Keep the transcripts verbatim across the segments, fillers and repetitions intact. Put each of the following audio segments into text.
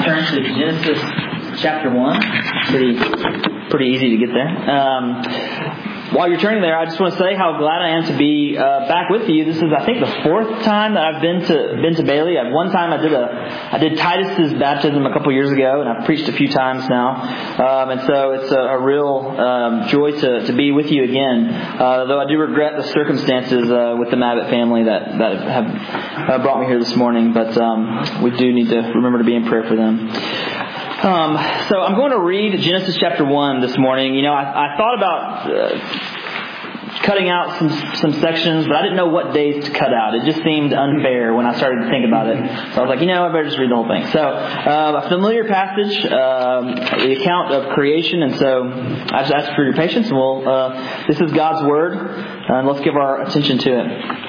turn to Genesis chapter one. Pretty, pretty easy to get there. Um, while you're turning there, I just want to say how glad I am to be uh, back with you. This is, I think, the fourth time that I've been to been to Bailey. At one time, I did a I did Titus's baptism a couple years ago, and I've preached a few times now. Um, and so it's a, a real um, joy to, to be with you again. Uh, though I do regret the circumstances uh, with the Mabbitt family that that have uh, brought me here this morning. But um, we do need to remember to be in prayer for them. Um, so I'm going to read Genesis chapter one this morning. You know, I, I thought about uh, cutting out some some sections, but I didn't know what days to cut out. It just seemed unfair when I started to think about it. So I was like, you know, I better just read the whole thing. So uh, a familiar passage, um, the account of creation, and so I just ask for your patience. And we'll, uh, this is God's Word, and let's give our attention to it.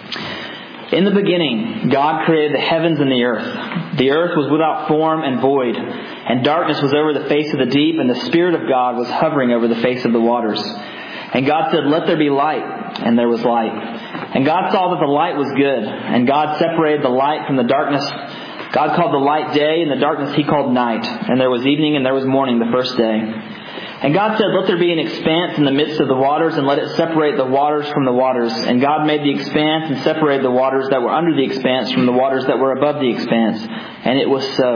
In the beginning, God created the heavens and the earth. The earth was without form and void, and darkness was over the face of the deep, and the Spirit of God was hovering over the face of the waters. And God said, "Let there be light," and there was light. And God saw that the light was good, and God separated the light from the darkness. God called the light day, and the darkness He called night. And there was evening, and there was morning the first day. And God said, "Let there be an expanse in the midst of the waters, and let it separate the waters from the waters." And God made the expanse and separated the waters that were under the expanse from the waters that were above the expanse. And it was so.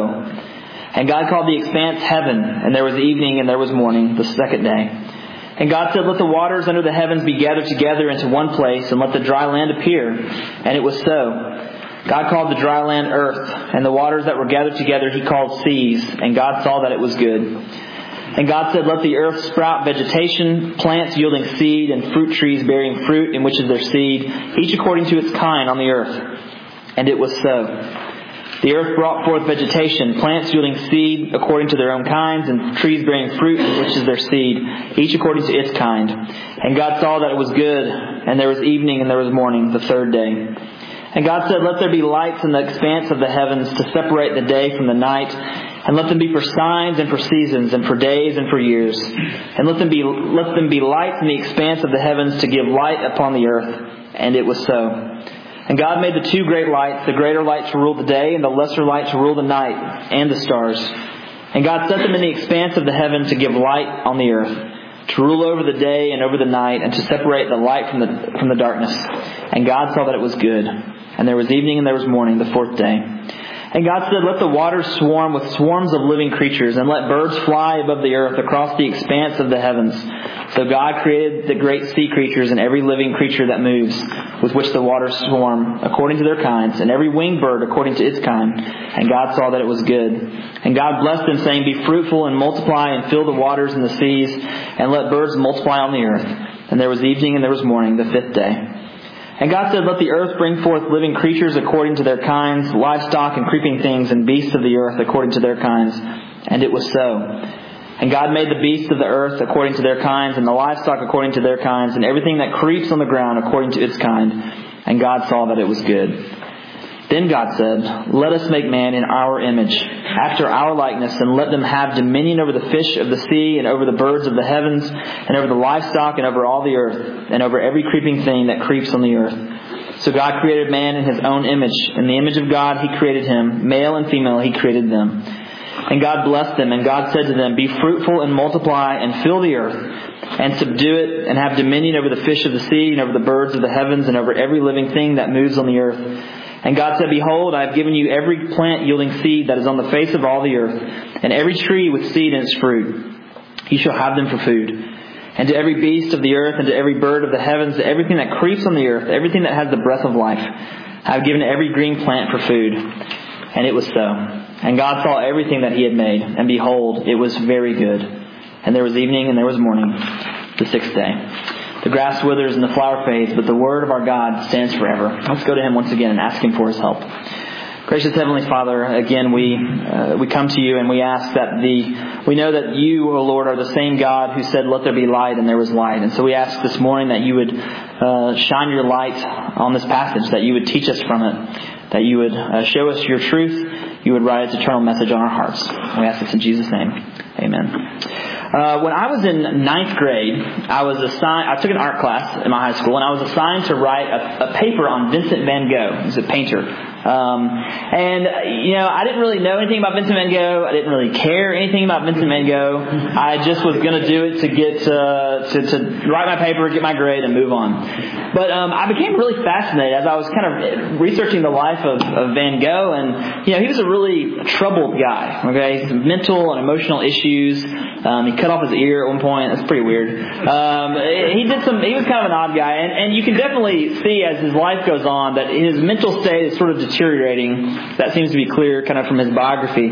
And God called the expanse heaven, and there was evening and there was morning the second day. And God said, "Let the waters under the heavens be gathered together into one place, and let the dry land appear." And it was so. God called the dry land earth, and the waters that were gathered together He called seas. And God saw that it was good. And God said, "Let the earth sprout vegetation, plants yielding seed, and fruit trees bearing fruit in which is their seed, each according to its kind on the earth." And it was so. The earth brought forth vegetation, plants yielding seed according to their own kinds, and trees bearing fruit in which is their seed, each according to its kind. And God saw that it was good, and there was evening and there was morning the third day. And God said, "Let there be lights in the expanse of the heavens to separate the day from the night, and let them be for signs and for seasons and for days and for years. And let them be let them be lights in the expanse of the heavens to give light upon the earth." And it was so. And God made the two great lights, the greater light to rule the day and the lesser light to rule the night, and the stars. And God set them in the expanse of the heaven to give light on the earth, to rule over the day and over the night, and to separate the light from the from the darkness. And God saw that it was good. And there was evening and there was morning the fourth day. And God said, "Let the waters swarm with swarms of living creatures, and let birds fly above the earth across the expanse of the heavens." So God created the great sea creatures and every living creature that moves, with which the waters swarm, according to their kinds, and every winged bird according to its kind. And God saw that it was good. And God blessed them, saying, "Be fruitful and multiply, and fill the waters and the seas, and let birds multiply on the earth." And there was evening and there was morning the fifth day. And God said, "Let the earth bring forth living creatures according to their kinds, livestock and creeping things, and beasts of the earth according to their kinds." And it was so. And God made the beasts of the earth according to their kinds, and the livestock according to their kinds, and everything that creeps on the ground according to its kind. And God saw that it was good. Then God said, "Let us make man in our image, after our likeness, and let them have dominion over the fish of the sea, and over the birds of the heavens, and over the livestock, and over all the earth, and over every creeping thing that creeps on the earth." So God created man in His own image. In the image of God He created him. Male and female He created them. And God blessed them, and God said to them, "Be fruitful and multiply, and fill the earth, and subdue it, and have dominion over the fish of the sea, and over the birds of the heavens, and over every living thing that moves on the earth." And God said, "Behold, I have given you every plant yielding seed that is on the face of all the earth, and every tree with seed in its fruit. You shall have them for food. And to every beast of the earth, and to every bird of the heavens, to everything that creeps on the earth, everything that has the breath of life, I have given every green plant for food." And it was so. And God saw everything that He had made, and behold, it was very good. And there was evening and there was morning, the sixth day. The grass withers and the flower fades, but the word of our God stands forever. Let's go to Him once again and ask Him for His help. Gracious Heavenly Father, again we uh, we come to You and we ask that the we know that You, O Lord, are the same God who said, "Let there be light," and there was light. And so we ask this morning that You would uh, shine Your light on this passage, that You would teach us from it, that You would uh, show us Your truth, You would write its eternal message on our hearts. We ask this in Jesus' name. Amen. Uh, when I was in ninth grade, I was assigned. I took an art class in my high school, and I was assigned to write a, a paper on Vincent van Gogh. He's a painter. Um, and, you know, I didn't really know anything about Vincent Van Gogh. I didn't really care anything about Vincent Van Gogh. I just was going to do it to get, uh, to, to write my paper, get my grade, and move on. But um, I became really fascinated as I was kind of researching the life of, of Van Gogh. And, you know, he was a really troubled guy, okay? Some mental and emotional issues. Um, he cut off his ear at one point. That's pretty weird. Um, he did some, he was kind of an odd guy. And, and you can definitely see as his life goes on that his mental state is sort of deteriorating. That seems to be clear kind of from his biography.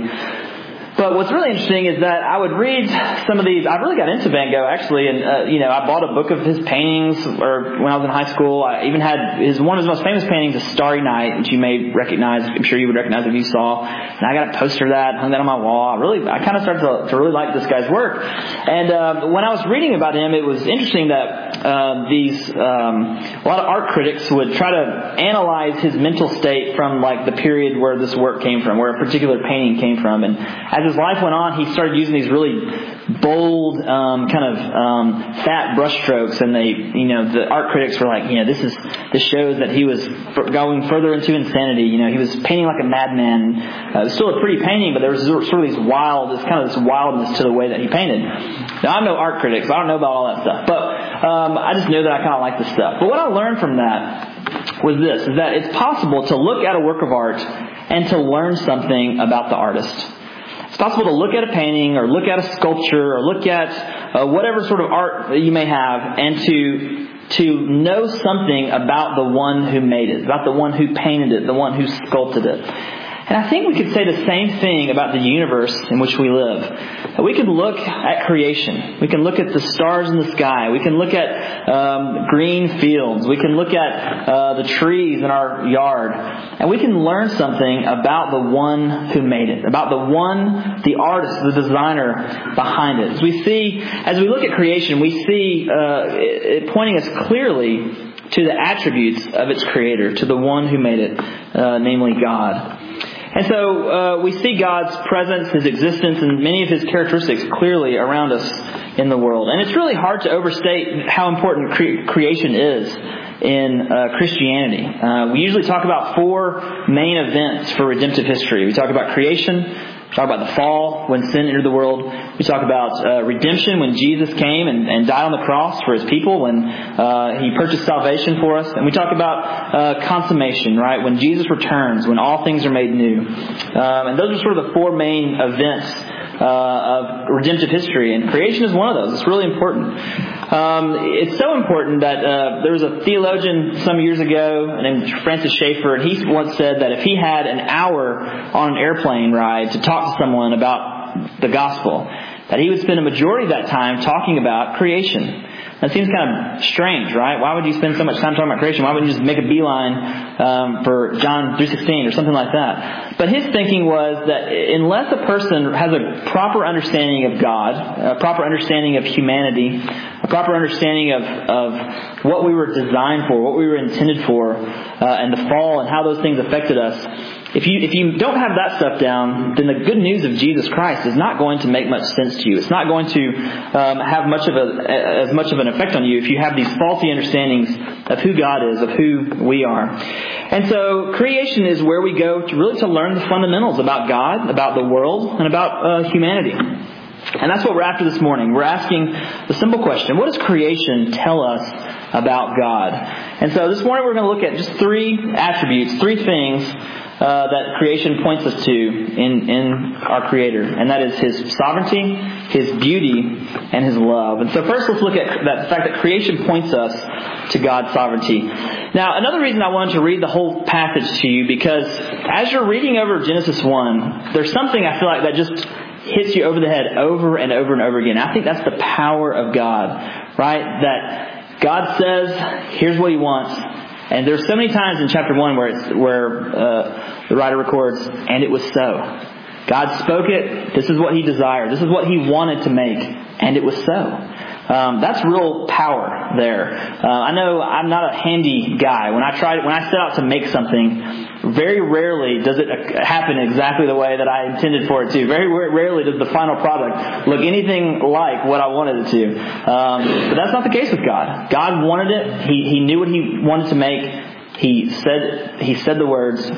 But what's really interesting is that I would read some of these. I really got into Van Gogh, actually, and uh, you know, I bought a book of his paintings. Or when I was in high school, I even had his one of his most famous paintings, "A Starry Night," which you may recognize. I'm sure you would recognize if you saw. And I got a poster of that, hung that on my wall. I really, I kind of started to, to really like this guy's work. And uh, when I was reading about him, it was interesting that uh, these um, a lot of art critics would try to analyze his mental state from like the period where this work came from, where a particular painting came from, and as his life went on, he started using these really bold, um, kind of um, fat brushstrokes, and they, you know, the art critics were like, you know, this is this shows that he was going further into insanity. You know, he was painting like a madman. Uh, it was still a pretty painting, but there was sort of these wild, this kind of this wildness to the way that he painted. Now, I'm no art critic, so I don't know about all that stuff, but um, I just knew that I kind of liked this stuff. But what I learned from that was this: is that it's possible to look at a work of art and to learn something about the artist. It's possible to look at a painting or look at a sculpture or look at uh, whatever sort of art that you may have, and to to know something about the one who made it, about the one who painted it, the one who sculpted it. And I think we could say the same thing about the universe in which we live. We can look at creation. We can look at the stars in the sky. We can look at um, green fields. We can look at uh, the trees in our yard. And we can learn something about the one who made it, about the one, the artist, the designer behind it. As we see, as we look at creation, we see uh, it, it pointing us clearly to the attributes of its creator, to the one who made it, uh, namely God. And so uh, we see God's presence, His existence, and many of His characteristics clearly around us in the world. And it's really hard to overstate how important cre- creation is in uh, Christianity. Uh, we usually talk about four main events for redemptive history. We talk about creation. We talk about the fall, when sin entered the world. We talk about uh, redemption, when Jesus came and, and died on the cross for His people, when uh, He purchased salvation for us. And we talk about uh, consummation, right? When Jesus returns, when all things are made new. Um, and those are sort of the four main events uh, of redemptive history. And creation is one of those. It's really important. Um, it's so important that uh, there was a theologian some years ago named Francis Schaeffer, and he once said that if he had an hour on an airplane ride to talk to someone about the gospel, that he would spend a majority of that time talking about creation. That seems kind of strange, right? Why would you spend so much time talking about creation? Why wouldn't you just make a beeline um, for John three sixteen or something like that? But his thinking was that unless a person has a proper understanding of God, a proper understanding of humanity, a proper understanding of, of what we were designed for, what we were intended for, uh, and the fall and how those things affected us, If you if you don't have that stuff down, then the good news of Jesus Christ is not going to make much sense to you. It's not going to um, have much of a as much of an effect on you if you have these faulty understandings of who God is, of who we are. And so creation is where we go to really to learn the fundamentals about God, about the world, and about uh, humanity. And that's what we're after this morning. We're asking the simple question: what does creation tell us about God? And so this morning we're going to look at just three attributes, three things Uh, that creation points us to in, in our Creator. And that is His sovereignty, His beauty, and His love. And so first let's look at that the fact that creation points us to God's sovereignty. Now, another reason I wanted to read the whole passage to you, because as you're reading over Genesis one, there's something I feel like that just hits you over the head over and over and over again. I think that's the power of God, right? That God says, here's what He wants. And there's so many times in chapter one where it's, where uh, the writer records, and it was so. God spoke it. This is what He desired. This is what He wanted to make, and it was so. Um, that's real power there. Uh, I know I'm not a handy guy. When I try, when I set out to make something, very rarely does it happen exactly the way that I intended for it to. Very rarely does the final product look anything like what I wanted it to. Um, but that's not the case with God. God wanted it. He He knew what He wanted to make. He said He said the words,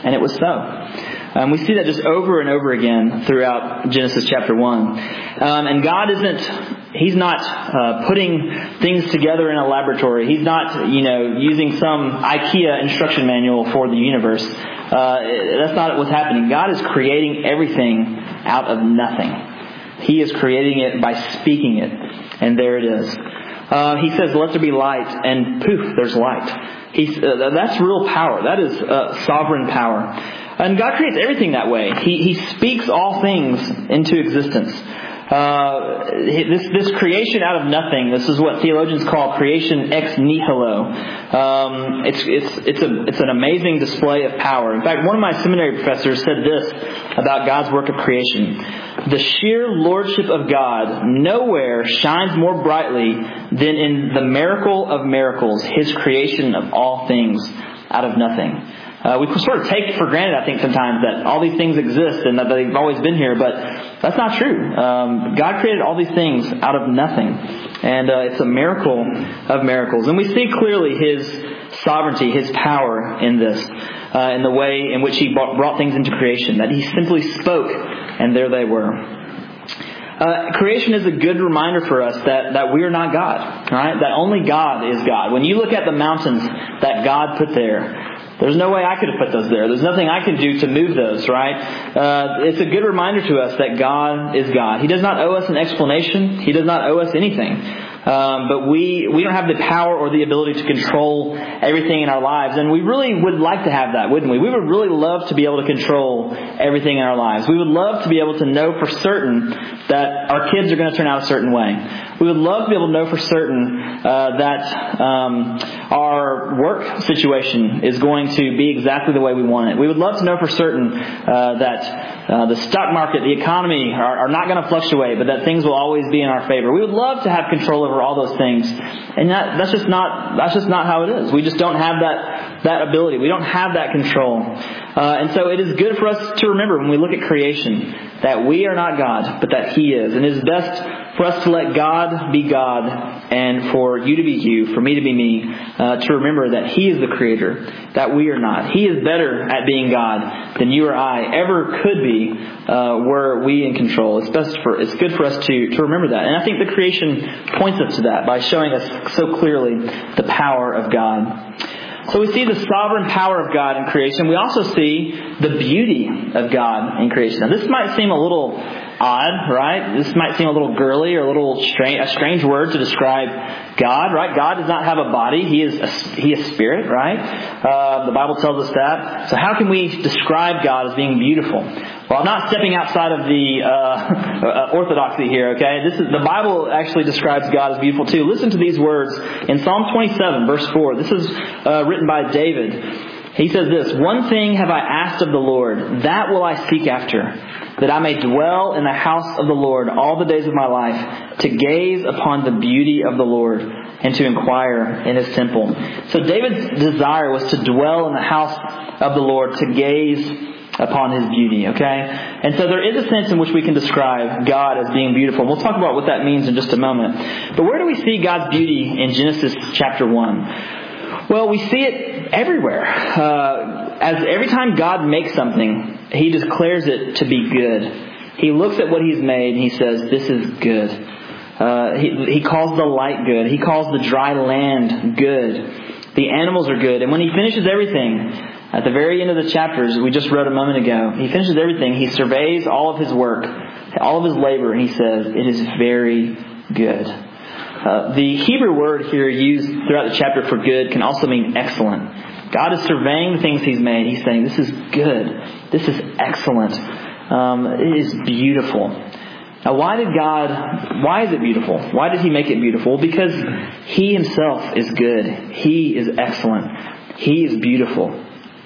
And it was so. Um, we see that just over and over again throughout Genesis chapter one. Um, and God isn't... He's not uh, putting things together in a laboratory. He's not, you know, using some IKEA instruction manual for the universe. Uh, that's not what's happening. God is creating everything out of nothing. He is creating it by speaking it. And there it is. Uh, he says, let there be light. And poof, there's light. He's, uh, that's real power. That is uh, sovereign power. And God creates everything that way. He, he speaks all things into existence. Uh, this this creation out of nothing. This is what theologians call creation ex nihilo. Um, it's it's it's a it's an amazing display of power. In fact, one of my seminary professors said this about God's work of creation: the sheer lordship of God nowhere shines more brightly than in the miracle of miracles, His creation of all things out of nothing. Uh, we sort of take for granted, I think, sometimes that all these things exist and that they've always been here, but that's not true. Um, God created all these things out of nothing, and uh, it's a miracle of miracles. And we see clearly His sovereignty, His power in this, uh, in the way in which He brought things into creation, that He simply spoke, and there they were. Uh, creation is a good reminder for us that, that we are not God, right? That only God is God. When you look at the mountains that God put there, there's no way I could have put those there. There's nothing I can do to move those, right? Uh, it's a good reminder to us that God is God. He does not owe us an explanation. He does not owe us anything. Um, but we, we don't have the power or the ability to control everything in our lives. And we really would like to have that, wouldn't we? We would really love to be able to control everything in our lives. We would love to be able to know for certain that our kids are going to turn out a certain way. We would love to be able to know for certain uh, that um, our work situation is going to be exactly the way we want it. We would love to know for certain uh, that uh, the stock market, the economy are, are not going to fluctuate, but that things will always be in our favor. We would love to have control over all those things, and that, that's just not that's just not how it is. We just don't have that that ability. We don't have that control, uh, and so it is good for us to remember when we look at creation that we are not God, but that He is, and it is best for us to let God be God and for you to be you, for me to be me, uh, to remember that He is the Creator, that we are not. He is better at being God than you or I ever could be uh, were we in control. It's best for it's good for us to, to remember that. And I think the creation points us to that by showing us so clearly the power of God. So we see the sovereign power of God in creation. We also see the beauty of God in creation. Now this might seem a little odd, right? This might seem a little girly or a little strange, a strange word to describe God, right? God does not have a body. He is a, He is spirit, right? Uh, the Bible tells us that. So how can we describe God as being beautiful? Well, I'm not stepping outside of the uh, orthodoxy here, okay? This is the Bible actually describes God as beautiful too. Listen to these words in Psalm twenty-seven, verse four. This is uh, written by David. He says this: "One thing have I asked of the Lord, that will I seek after, that I may dwell in the house of the Lord all the days of my life, to gaze upon the beauty of the Lord, and to inquire in His temple." So David's desire was to dwell in the house of the Lord, to gaze upon His beauty, okay? And so there is a sense in which we can describe God as being beautiful. We'll talk about what that means in just a moment. But where do we see God's beauty in Genesis chapter one? Well, we see it everywhere. Uh, as every time God makes something, He declares it to be good. He looks at what He's made and He says, this is good. Uh, he, he calls the light good. He calls the dry land good. The animals are good. And when He finishes everything, at the very end of the chapters we just read a moment ago, He finishes everything. He surveys all of His work, all of His labor, and He says, it is very good. Uh, the Hebrew word here used throughout the chapter for good can also mean excellent. God is surveying the things He's made. He's saying, this is good. This is excellent. Um, it is beautiful. Now, why did God, why is it beautiful? Why did He make it beautiful? Because He Himself is good. He is excellent. He is beautiful.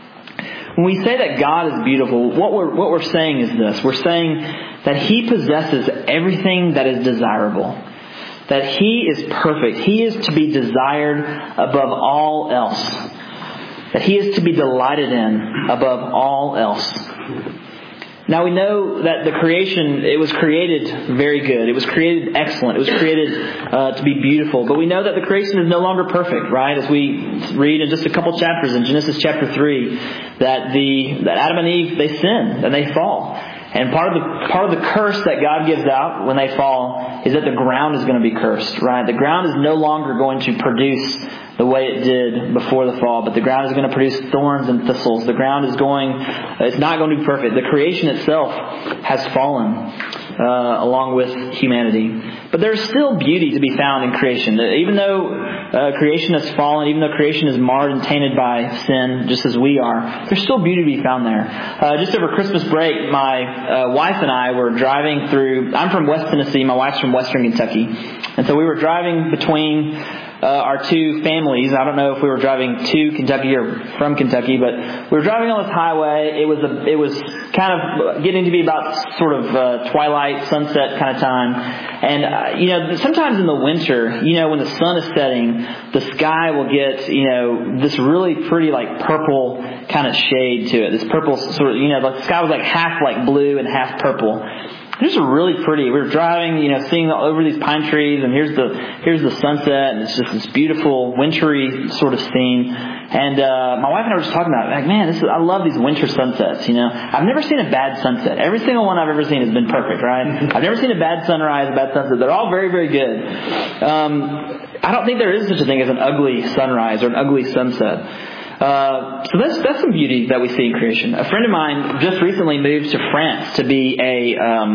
When we say that God is beautiful, what we're what we're saying is this. We're saying that He possesses everything that is desirable. That He is perfect. He is to be desired above all else. That He is to be delighted in above all else. Now we know that the creation, it was created very good. It was created excellent. It was created uh, to be beautiful. But we know that the creation is no longer perfect, right? As we read in just a couple chapters in Genesis chapter three, that the that Adam and Eve, they sin and they fall. And part of the part of the curse that God gives out when they fall is that the ground is going to be cursed, right? The ground is no longer going to produce the way it did before the fall, but the ground is going to produce thorns and thistles. The ground is going, it's not going to be perfect. The creation itself has fallen uh, along with humanity. But there's still beauty to be found in creation. Even though uh, creation has fallen, even though creation is marred and tainted by sin, just as we are, there's still beauty to be found there. Uh, just over Christmas break, my uh, wife and I were driving through, I'm from West Tennessee, my wife's from Western Kentucky. And so we were driving between Uh, our two families. I don't know if we were driving to Kentucky or from Kentucky, but we were driving on this highway. It was a, it was kind of getting to be about sort of uh, twilight, sunset kind of time. And, uh, you know, sometimes in the winter, you know, when the sun is setting, the sky will get, you know, this really pretty like purple kind of shade to it. This purple sort of, you know, the sky was like half like blue and half purple. It was really pretty. We were driving, you know, seeing over these pine trees, and here's the here's the sunset, and it's just this beautiful wintry sort of scene. And uh, my wife and I were just talking about it. Like, man, this is, I love these winter sunsets. You know, I've never seen a bad sunset. Every single one I've ever seen has been perfect, right? I've never seen a bad sunrise, a bad sunset. They're all very, very good. Um, I don't think there is such a thing as an ugly sunrise or an ugly sunset. Uh, so that's that's some beauty that we see in creation. A friend of mine just recently moved to France to be a um,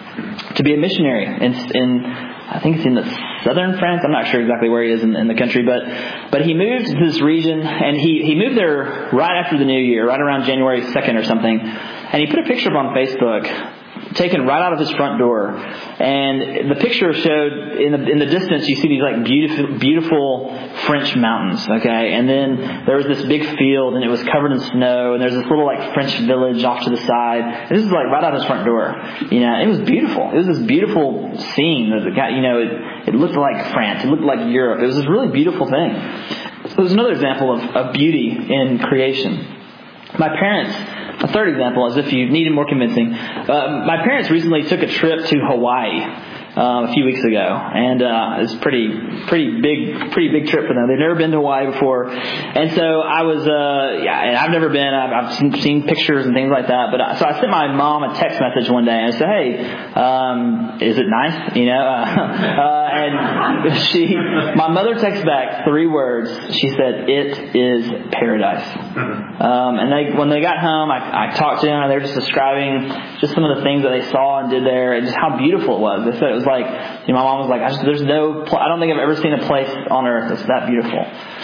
to be a missionary in, in I think it's in the southern France. I'm not sure exactly where he is in, in the country, but but he moved to this region, and he he moved there right after the New Year, right around January second or something. And he put a picture up on Facebook, taken right out of his front door, and the picture showed in the in the distance you see these like beautiful beautiful French mountains, okay, and then there was this big field and it was covered in snow, and there's this little like French village off to the side. And this is like right out of his front door, you know. It was beautiful. It was this beautiful scene that got, you know, it it looked like France, it looked like Europe. It was this really beautiful thing. So it was another example of, of beauty in creation. My parents. A third example, as if you needed more convincing. Uh, my parents recently took a trip to Hawaii uh, a few weeks ago, and uh, it was pretty, pretty big, pretty big trip for them. They've never been to Hawaii before, and so I was, uh, yeah, and I've never been. I've, I've seen, seen pictures and things like that. But I, so I sent my mom a text message one day, and I said, "Hey, um, is it nice?" You know, uh, uh, and she, my mother texted back three words. She said, "It is paradise." Um, and they, when they got home, I, I talked to them, and they were just describing just some of the things that they saw and did there, and just how beautiful it was. They said it was like, you know, my mom was like, I just, "There's no, I don't think I've ever seen a place on earth that's that beautiful."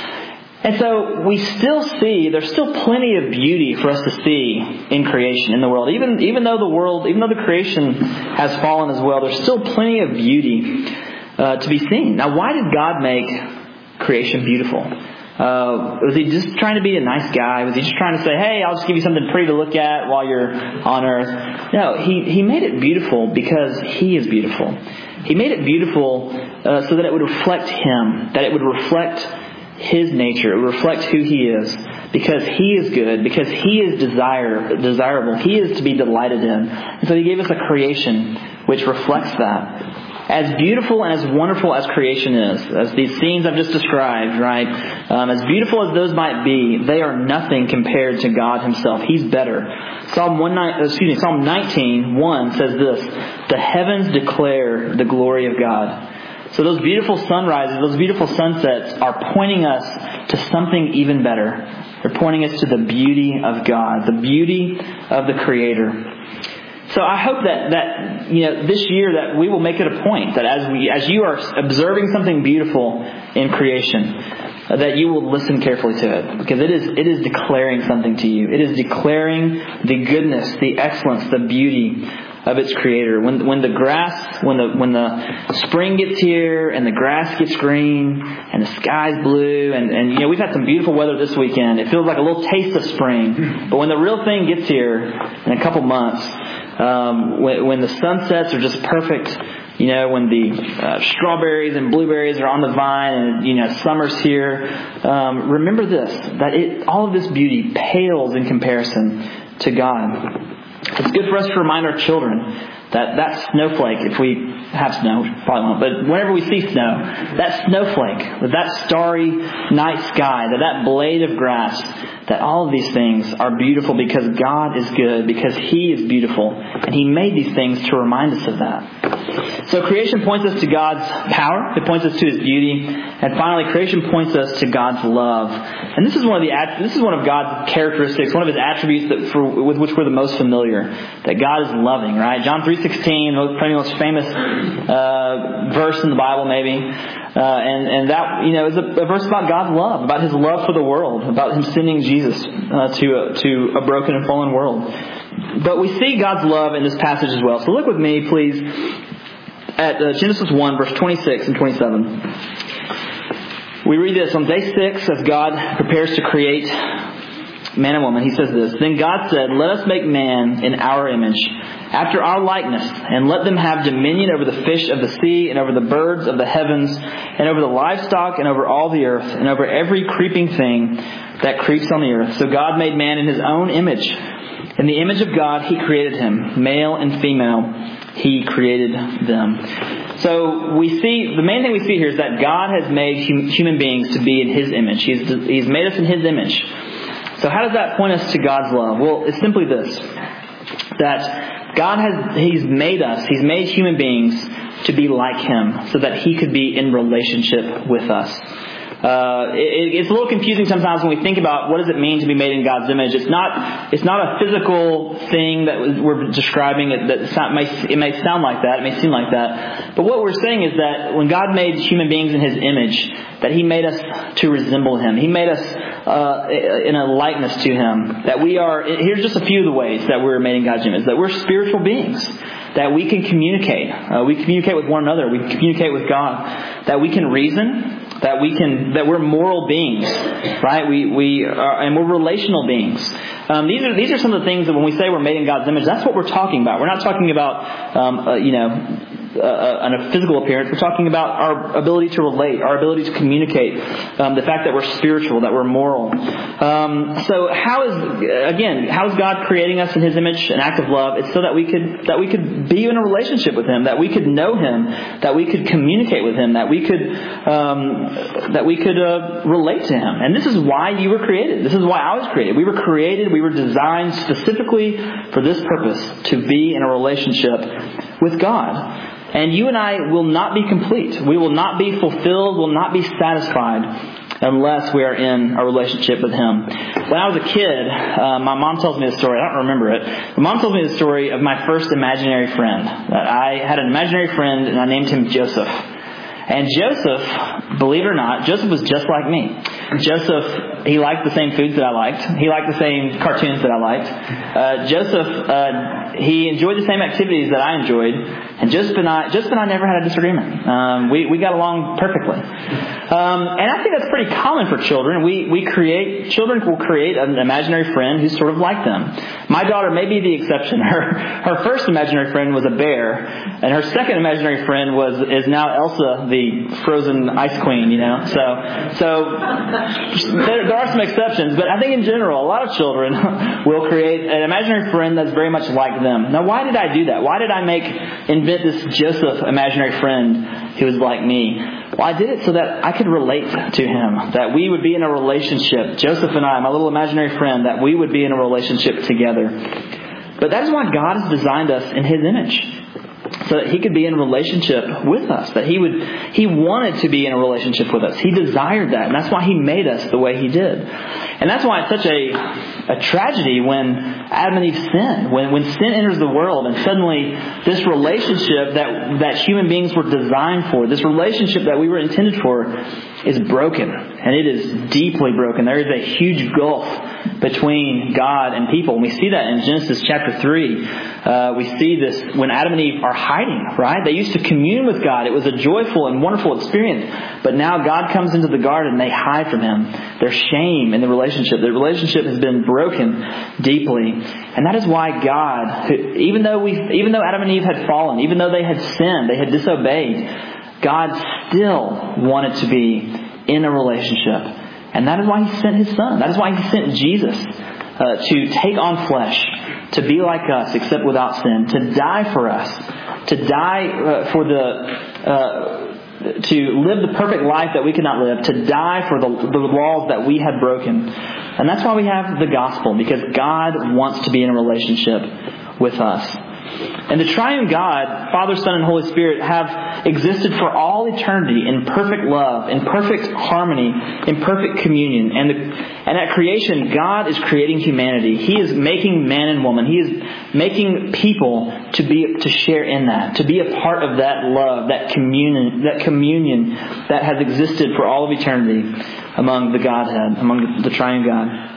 And so we still see, there's still plenty of beauty for us to see in creation, in the world. Even even though the world, even though the creation has fallen as well, there's still plenty of beauty uh, to be seen. Now, why did God make creation beautiful? Uh, was he just trying to be a nice guy? Was he just trying to say, "Hey, I'll just give you something pretty to look at while you're on earth"? No, he, he made it beautiful because he is beautiful. He made it beautiful uh, so that it would reflect him, that it would reflect his nature, it would reflect who he is, because he is good, because he is desire, desirable. He is to be delighted in. And so he gave us a creation which reflects that. As beautiful and as wonderful as creation is, as these scenes I've just described, right? Um, as beautiful as those might be, they are nothing compared to God Himself. He's better. Psalm one, excuse me, Psalm nineteen one says this: "The heavens declare the glory of God." So those beautiful sunrises, those beautiful sunsets are pointing us to something even better. They're pointing us to the beauty of God, the beauty of the Creator. So I hope that, that, you know, this year that we will make it a point that as we, as you are observing something beautiful in creation, that you will listen carefully to it, because it is, it is declaring something to you. It is declaring the goodness, the excellence, the beauty of its Creator. When when the grass, when the when the spring gets here and the grass gets green and the sky's blue, and, and you know, we've had some beautiful weather this weekend. It feels like a little taste of spring. But when the real thing gets here in a couple months, um, when, when the sunsets are just perfect, you know, when the uh, strawberries and blueberries are on the vine, and you know, summer's here, um, remember this: that it all of this beauty pales in comparison to God. It's good for us to remind our children that that snowflake, if we have snow, probably won't, but whenever we see snow, that snowflake, that that starry night sky, that that blade of grass, that all of these things are beautiful because God is good, because He is beautiful, and He made these things to remind us of that. So creation points us to God's power, it points us to His beauty, and finally creation points us to God's love. And this is one of the this is one of God's characteristics, one of His attributes that for, with which we're the most familiar, that God is loving, right? John three sixteen, probably the most famous uh, verse in the Bible, maybe. Uh, and, and that, you know, is a, a verse about God's love, about His love for the world, about Him sending Jesus uh, to, a, to a broken and fallen world. But we see God's love in this passage as well. So look with me, please, at uh, Genesis one, verse twenty-six and twenty-seven. We read this, on day six, as God prepares to create man and woman, He says this, "Then God said, let us make man in our image, after our likeness, and let them have dominion over the fish of the sea, and over the birds of the heavens, and over the livestock, and over all the earth, and over every creeping thing that creeps on the earth. So God made man in His own image. In the image of God He created him, male and female He created them." So we see, the main thing we see here is that God has made hum, human beings to be in His image. He's, he's made us in His image. So how does that point us to God's love? Well, it's simply this, that God has, He's made us, He's made human beings to be like Him so that He could be in relationship with us. Uh, it, it's a little confusing sometimes when we think about what does it mean to be made in God's image. It's not it's not a physical thing that we're describing. It, that not, it, may, it may sound like that. It may seem like that. But what we're saying is that when God made human beings in His image, that He made us to resemble Him. He made us uh, in a likeness to Him. That we are, here's just a few of the ways that we're made in God's image. That we're spiritual beings. That we can communicate. Uh, we communicate with one another. We communicate with God. That we can reason. That we can, that we're moral beings, right? We we are, and we're relational beings. Um, these are these are some of the things that when we say we're made in God's image, that's what we're talking about. We're not talking about, um, uh, you know, uh, on a physical appearance. We're talking about our ability to relate, our ability to communicate, um, the fact that we're spiritual, that we're moral. Um, so how is again, how is God creating us in His image, an act of love? It's so that we could that we could be in a relationship with Him, that we could know Him, that we could communicate with Him, that we could. Um, that we could uh, relate to Him. And this is why you were created. This is why I was created. We were created, we were designed specifically for this purpose, to be in a relationship with God. And you and I will not be complete. We will not be fulfilled, will not be satisfied unless we are in a relationship with Him. When I was a kid, uh, my mom tells me a story. I don't remember it. My mom told me the story of my first imaginary friend. That I had an imaginary friend and I named him Joseph. And Joseph, believe it or not, Joseph was just like me. Joseph, he liked the same foods that I liked. He liked the same cartoons that I liked. Uh, Joseph, uh, he enjoyed the same activities that I enjoyed. And Joseph and I, Joseph and I never had a disagreement. Um, we, we got along perfectly. Um, and I think that's pretty common for children. We, we create, children will create an imaginary friend who's sort of like them. My daughter may be the exception. Her, her first imaginary friend was a bear. And her second imaginary friend was, is now Elsa, the frozen ice queen, you know. So, so there, there are some exceptions. But I think in general, a lot of children will create an imaginary friend that's very much like them. Now, why did I do that? Why did I make, invent this Joseph imaginary friend who was like me? Well, I did it so that I could relate to him, that we would be in a relationship. Joseph and I, my little imaginary friend, that we would be in a relationship together. But that is why God has designed us in His image, so that He could be in a relationship with us, that He would, He wanted to be in a relationship with us. He desired that, and that's why He made us the way He did. And that's why it's such a, a tragedy when Adam and Eve sin, when, when sin enters the world and suddenly this relationship that, that human beings were designed for, this relationship that we were intended for, is broken. And it is deeply broken. There is a huge gulf between God and people. And we see that in Genesis chapter three. Uh, we see this when Adam and Eve are hiding, right? They used to commune with God. It was a joyful and wonderful experience. But now God comes into the garden and they hide from Him. There's shame in the relationship. The relationship has been broken deeply. And that is why God, even though we, even though Adam and Eve had fallen, even though they had sinned, they had disobeyed, God still wanted to be in a relationship. And that is why He sent His Son. That is why He sent Jesus uh, to take on flesh, to be like us except without sin, to die for us, to die uh, for the, uh, to live the perfect life that we could not live, to die for the, the laws that we had broken. And that's why we have the gospel, because God wants to be in a relationship with us. And the triune God, Father, Son, and Holy Spirit, have existed for all eternity in perfect love, in perfect harmony, in perfect communion. And, the, and at creation, God is creating humanity. He is making man and woman. He is making people to be to share in that, to be a part of that love, that communion, that communion that has existed for all of eternity among the Godhead, among the triune God.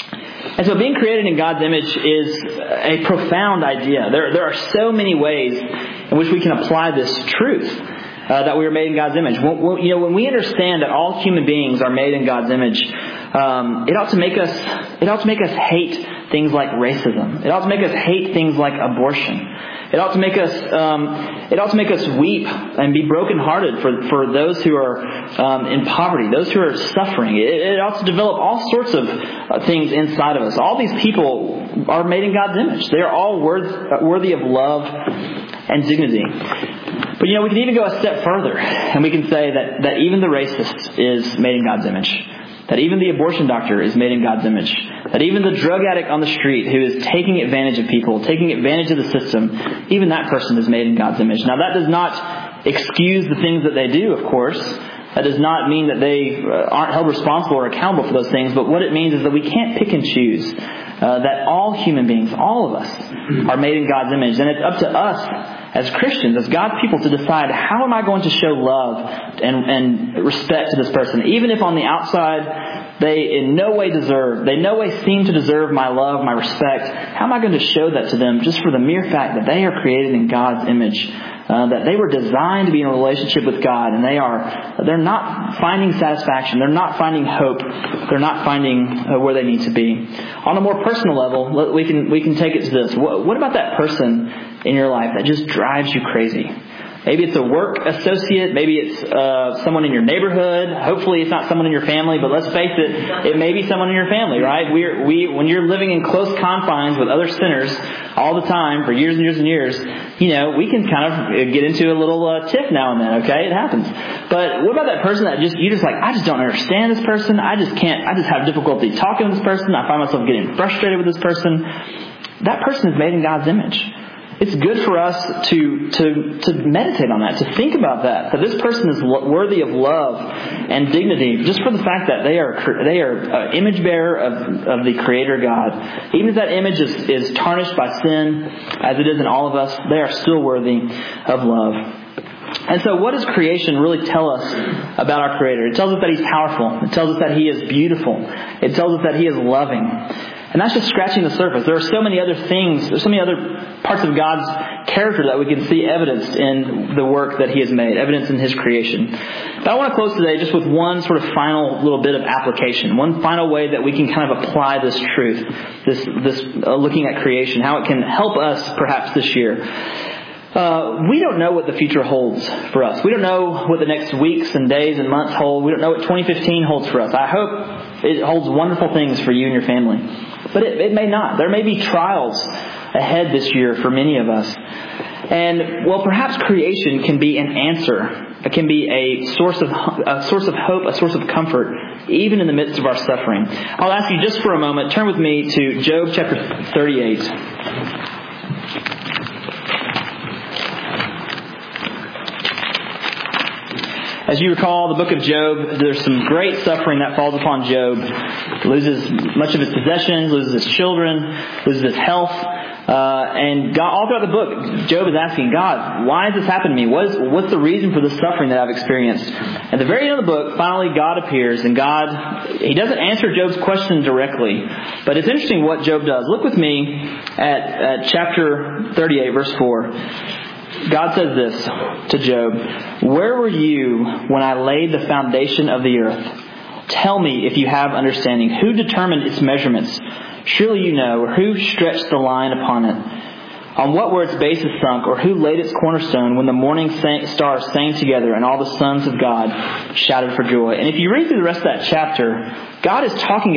And so being created in God's image is a profound idea. There, there are so many ways in which we can apply this truth uh, that we are made in God's image. When, when, you know, when we understand that all human beings are made in God's image, um, it ought to make us it ought to make us hate things like racism. It ought to make us hate things like abortion. It ought to make us um, it ought to make us weep and be brokenhearted for for those who are um, in poverty, those who are suffering. It, it ought to develop all sorts of uh, things inside of us. All these people are made in God's image. They are all worth, worthy of love and dignity. But you know, we can even go a step further, and we can say that that even the racist is made in God's image. That even the abortion doctor is made in God's image. That even the drug addict on the street who is taking advantage of people, taking advantage of the system, even that person is made in God's image. Now that does not excuse the things that they do, of course. That does not mean that they aren't held responsible or accountable for those things. But what it means is that we can't pick and choose. Uh, that all human beings, all of us, are made in God's image. And it's up to us as Christians, as God's people, to decide, how am I going to show love and, and respect to this person? Even if on the outside they in no way deserve, they in no way seem to deserve my love, my respect, how am I going to show that to them just for the mere fact that they are created in God's image? Uh, that they were designed to be in a relationship with God, and they are, they're not finding satisfaction, they're not finding hope, they're not finding uh, where they need to be. On a more personal level, we can we can take it to this. What, what about that person in your life that just drives you crazy? Maybe it's a work associate. Maybe it's uh, someone in your neighborhood. Hopefully it's not someone in your family, but let's face it, it may be someone in your family, right? We're, we, when you're living in close confines with other sinners all the time for years and years and years, you know, we can kind of get into a little uh, tiff now and then, okay? It happens. But what about that person that just, you just like, I just don't understand this person. I just can't, I just have difficulty talking with this person. I find myself getting frustrated with this person. That person is made in God's image. It's good for us to, to, to meditate on that, to think about that, that this person is worthy of love and dignity just for the fact that they are, they are an image bearer of, of the Creator God. Even if that image is, is tarnished by sin, as it is in all of us, they are still worthy of love. And so what does creation really tell us about our Creator? It tells us that He's powerful. It tells us that He is beautiful. It tells us that He is loving. And that's just scratching the surface. There are so many other things, there's so many other parts of God's character that we can see evidenced in the work that He has made, evidence in His creation. But I want to close today just with one sort of final little bit of application, one final way that we can kind of apply this truth, this, this uh, looking at creation, how it can help us perhaps this year. Uh, we don't know what the future holds for us. We don't know what the next weeks and days and months hold. We don't know what twenty fifteen holds for us. I hope it holds wonderful things for you and your family. But it, it may not. There may be trials ahead this year for many of us. And, well, perhaps creation can be an answer. It can be a source of a source of hope, a source of comfort, even in the midst of our suffering. I'll ask you just for a moment, turn with me to Job chapter thirty-eight. As you recall, the book of Job, there's some great suffering that falls upon Job. He loses much of his possessions, loses his children, loses his health. Uh, and God, all throughout the book, Job is asking God, why has this happened to me? What is, what's the reason for the suffering that I've experienced? At the very end of the book, finally God appears, and God, He doesn't answer Job's question directly. But it's interesting what Job does. Look with me at, at chapter thirty-eight, verse four. God says this to Job, "Where were you when I laid the foundation of the earth? Tell me if you have understanding. Who determined its measurements? Surely you know. Or who stretched the line upon it? On what were its bases sunk? Or who laid its cornerstone when the morning stars sang together and all the sons of God shouted for joy?" And if you read through the rest of that chapter, God is talking about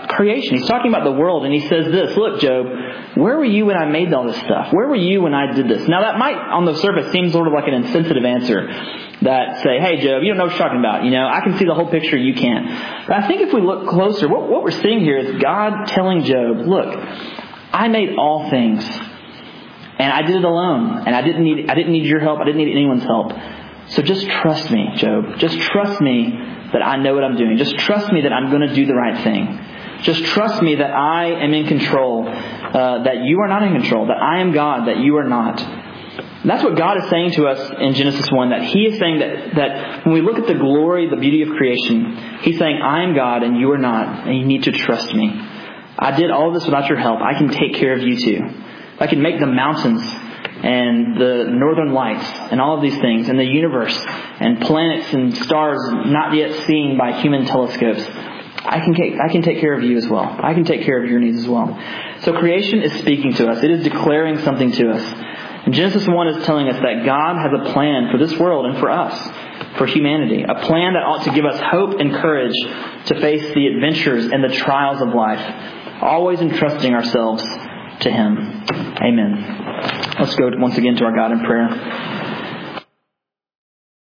about creation. He's talking about the world, and he says this, look, Job, where were you when I made all this stuff? Where were you when I did this? Now, that might, on the surface, seem sort of like an insensitive answer that say, hey, Job, you don't know what you're talking about. You know, I can see the whole picture, you can't. But I think if we look closer, what, what we're seeing here is God telling Job, look, I made all things, and I did it alone, and I didn't need I didn't need your help. I didn't need anyone's help. So just trust me, Job. Just trust me that I know what I'm doing. Just trust me that I'm going to do the right thing. Just trust me that I am in control, uh, that you are not in control, that I am God, that you are not. And that's what God is saying to us in Genesis one, that He is saying that, that when we look at the glory, the beauty of creation, He's saying, I am God and you are not, and you need to trust me. I did all this without your help. I can take care of you too. I can make the mountains and the northern lights and all of these things and the universe and planets and stars not yet seen by human telescopes. I can take, I can take care of you as well. I can take care of your needs as well. So creation is speaking to us. It is declaring something to us. And Genesis one is telling us that God has a plan for this world and for us, for humanity. A plan that ought to give us hope and courage to face the adventures and the trials of life, always entrusting ourselves to Him. Amen. Let's go once again to our God in prayer.